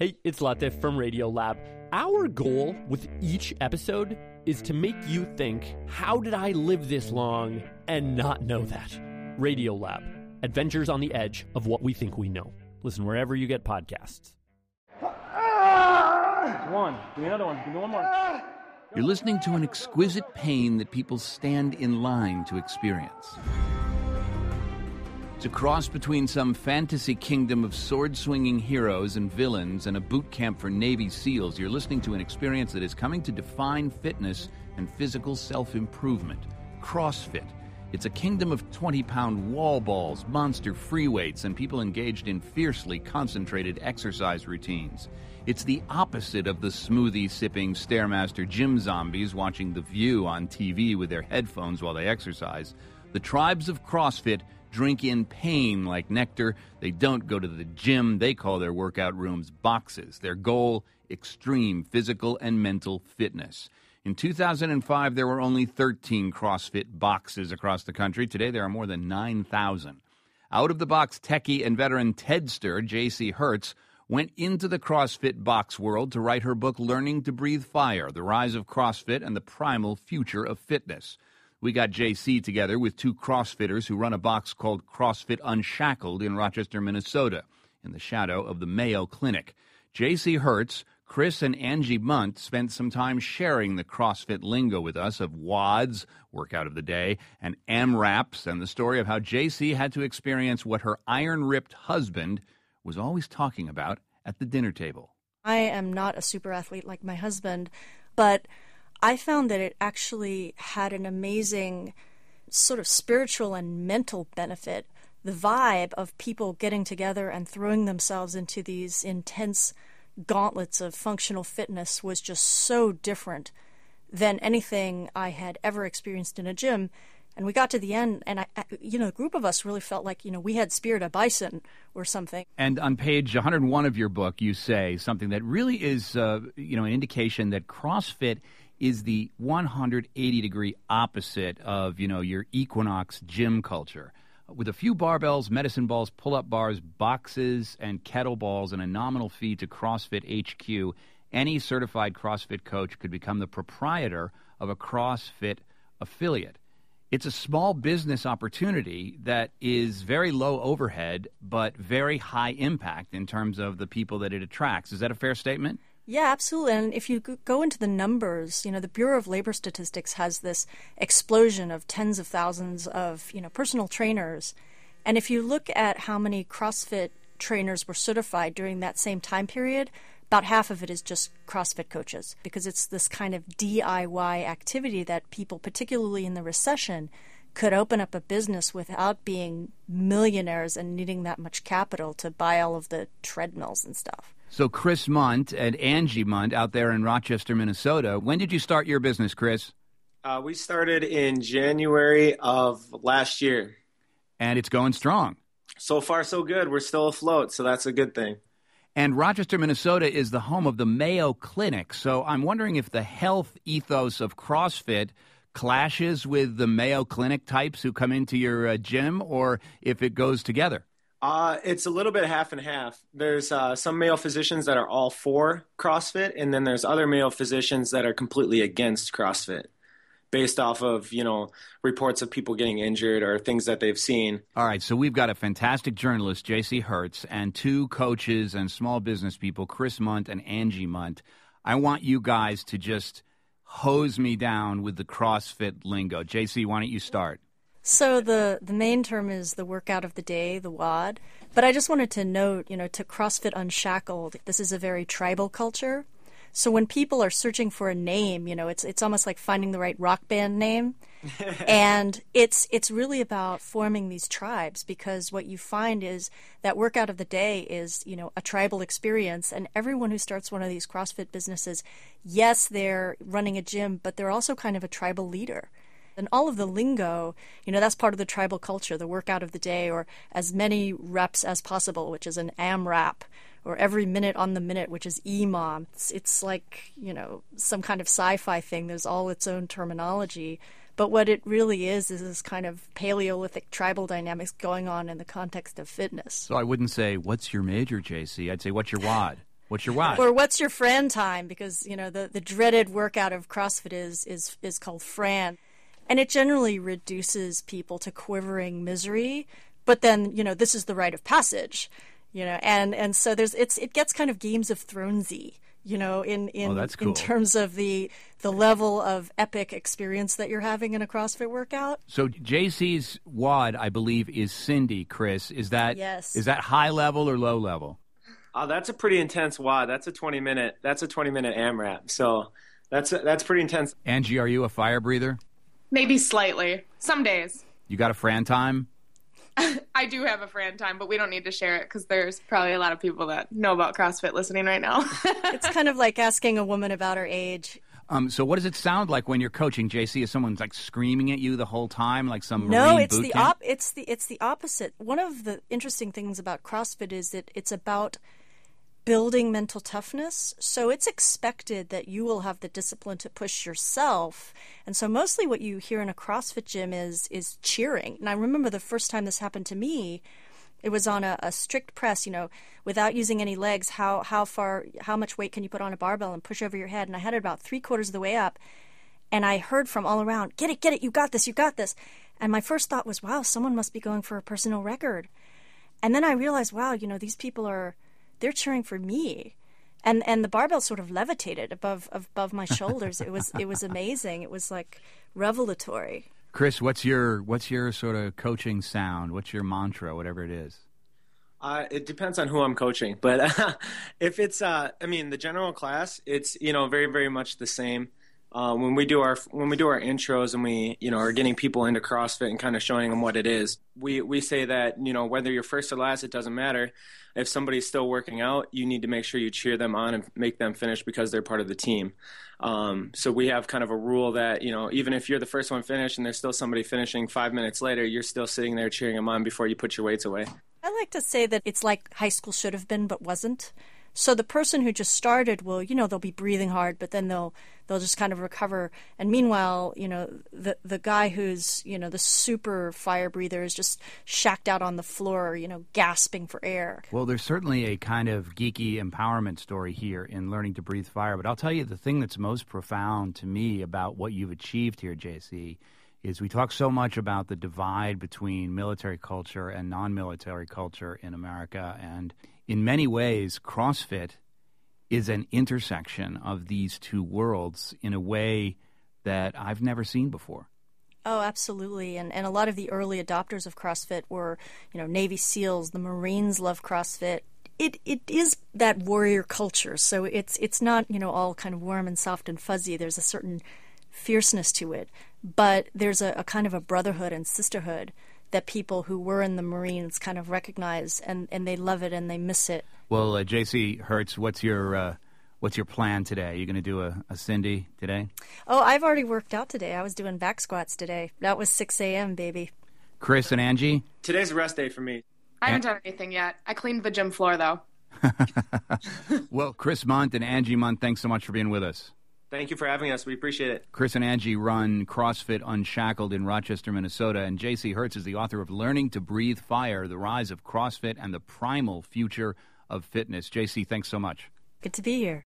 Hey, it's Latif from Radiolab. Our goal with each episode is to make you think, how did I live this long and not know that? Radiolab, adventures on the edge of what we think we know. Listen wherever you get podcasts. One. Do another one. Do one more. You're listening to an exquisite pain that people stand in line to experience. It's a cross between some fantasy kingdom of sword-swinging heroes and villains and a boot camp for Navy SEALs. You're listening to an experience that is coming to define fitness and physical self-improvement. CrossFit. It's a kingdom of 20-pound wall balls, monster free weights, and people engaged in fiercely concentrated exercise routines. It's the opposite of the smoothie-sipping Stairmaster gym zombies watching The View on TV with their headphones while they exercise. The tribes of CrossFit drink in pain like nectar. They don't go to the gym. They call their workout rooms boxes. Their goal, extreme physical and mental fitness. In 2005, there were only 13 CrossFit boxes across the country. Today, there are more than 9,000. Out-of-the-box techie and veteran TEDster, J.C. Hertz, went into the CrossFit box world to write her book, Learning to Breathe Fire, The Rise of CrossFit and the Primal Future of Fitness. We got JC together with two CrossFitters who run a box called CrossFit Unshackled in Rochester, Minnesota, in the shadow of the Mayo Clinic. JC Hertz, Chris, and Angie Munt spent some time sharing the CrossFit lingo with us of WODs, workout of the day, and AMRAPs, and the story of how JC had to experience what her iron-ripped husband was always talking about at the dinner table. I am not a super athlete like my husband, but I found that it actually had an amazing sort of spiritual and mental benefit. The vibe of people getting together and throwing themselves into these intense gauntlets of functional fitness was just so different than anything I had ever experienced in a gym. And we got to the end, and a group of us really felt like, we had speared a bison or something. And on page 101 of your book, you say something that really is, an indication that CrossFit is the 180-degree opposite of, your Equinox gym culture. With a few barbells, medicine balls, pull-up bars, boxes, and kettlebells, and a nominal fee to CrossFit HQ, any certified CrossFit coach could become the proprietor of a CrossFit affiliate. It's a small business opportunity that is very low overhead, but very high impact in terms of the people that it attracts. Is that a fair statement? Yeah, absolutely. And if you go into the numbers, the Bureau of Labor Statistics has this explosion of tens of thousands of, personal trainers. And if you look at how many CrossFit trainers were certified during that same time period, about half of it is just CrossFit coaches, because it's this kind of DIY activity that people, particularly in the recession, could open up a business without being millionaires and needing that much capital to buy all of the treadmills and stuff. So Chris Munt and Angie Munt out there in Rochester, Minnesota. When did you start your business, Chris? We started in January of last year. And it's going strong. So far, so good. We're still afloat, so that's a good thing. And Rochester, Minnesota is the home of the Mayo Clinic. So I'm wondering if the health ethos of CrossFit clashes with the Mayo Clinic types who come into your gym, or if it goes together. It's a little bit half and half. There's some male physicians that are all for CrossFit, and then there's other male physicians that are completely against CrossFit based off of, reports of people getting injured or things that they've seen. All right, so we've got a fantastic journalist, J.C. Hertz, and two coaches and small business people, Chris Munt and Angie Munt. I want you guys to just hose me down with the CrossFit lingo. J.C., why don't you start? So the main term is the workout of the day, the WOD. But I just wanted to note, to CrossFit Unshackled, this is a very tribal culture. So when people are searching for a name, it's almost like finding the right rock band name. And it's really about forming these tribes, because what you find is that workout of the day is, a tribal experience. And everyone who starts one of these CrossFit businesses, yes, they're running a gym, but they're also kind of a tribal leader. And all of the lingo, that's part of the tribal culture, the workout of the day, or as many reps as possible, which is an AMRAP, or every minute on the minute, which is EMOM. It's like, some kind of sci-fi thing. There's all its own terminology. But what it really is this kind of Paleolithic tribal dynamics going on in the context of fitness. So I wouldn't say, what's your major, JC? I'd say, what's your WOD? What's your WOD? Or what's your Fran time? Because, you know, the dreaded workout of CrossFit is called Fran. And it generally reduces people to quivering misery. But then, you know, this is the rite of passage, you know, and so it gets kind of Games of Thronesy, you know, that's cool. in terms of the level of epic experience that you're having in a CrossFit workout. So JC's WOD, I believe, is Cindy, Chris. Yes. Is that high level or low level? That's a pretty intense WOD. That's a 20-minute AMRAP. So that's pretty intense. Angie, are you a fire breather? Maybe slightly. Some days. You got a Fran time? I do have a Fran time, but we don't need to share it because there's probably a lot of people that know about CrossFit listening right now. It's kind of like asking a woman about her age. So what does it sound like when you're coaching, JC? Is someone like screaming at you the whole time, like some No, Marine it's boot the camp? it's the opposite. One of the interesting things about CrossFit is that it's about building mental toughness. So it's expected that you will have the discipline to push yourself. And so mostly what you hear in a CrossFit gym is cheering. And I remember the first time this happened to me, it was on a strict press, you know, without using any legs, how much weight can you put on a barbell and push over your head? And I had it about 3/4 of the way up. And I heard from all around, get it, you got this. And my first thought was, wow, someone must be going for a personal record. And then I realized, wow, you know, these people they're cheering for me. And the barbell sort of levitated above my shoulders. It was amazing. It was like revelatory. Chris, what's your sort of coaching sound? What's your mantra, whatever it is? It depends on who I'm coaching, but if it's the general class, it's, you know, very, very much the same. When we do our intros and we, you know, are getting people into CrossFit and kind of showing them what it is, we say that, you know, whether you're first or last, it doesn't matter. If somebody's still working out, you need to make sure you cheer them on and make them finish because they're part of the team. So we have kind of a rule that, you know, even if you're the first one finished and there's still somebody finishing 5 minutes later, you're still sitting there cheering them on before you put your weights away. I like to say that it's like high school should have been but wasn't. So the person who just started will, you know, they'll be breathing hard, but then they'll just kind of recover. And meanwhile, you know, the guy who's, you know, the super fire breather is just shacked out on the floor, you know, gasping for air. Well, there's certainly a kind of geeky empowerment story here in learning to breathe fire. But I'll tell you the thing that's most profound to me about what you've achieved here, JC, is we talk so much about the divide between military culture and non-military culture in America. And in many ways, CrossFit is an intersection of these two worlds in a way that I've never seen before. Oh, absolutely. And a lot of the early adopters of CrossFit were, you know, Navy SEALs, the Marines love CrossFit. It is that warrior culture. So it's not, you know, all kind of warm and soft and fuzzy. There's a certain fierceness to it. But there's a kind of a brotherhood and sisterhood that people who were in the Marines kind of recognize, and they love it and they miss it. Well, JC Hertz, what's your plan today? Are you going to do a Cindy today? Oh, I've already worked out today. I was doing back squats today. That was 6 a.m., baby. Chris and Angie? Today's a rest day for me. I haven't done anything yet. I cleaned the gym floor, though. Well, Chris Munt and Angie Munt, thanks so much for being with us. Thank you for having us. We appreciate it. Chris and Angie run CrossFit Unshackled in Rochester, Minnesota, and JC Hertz is the author of Learning to Breathe Fire, The Rise of CrossFit and the Primal Future of Fitness. JC, thanks so much. Good to be here.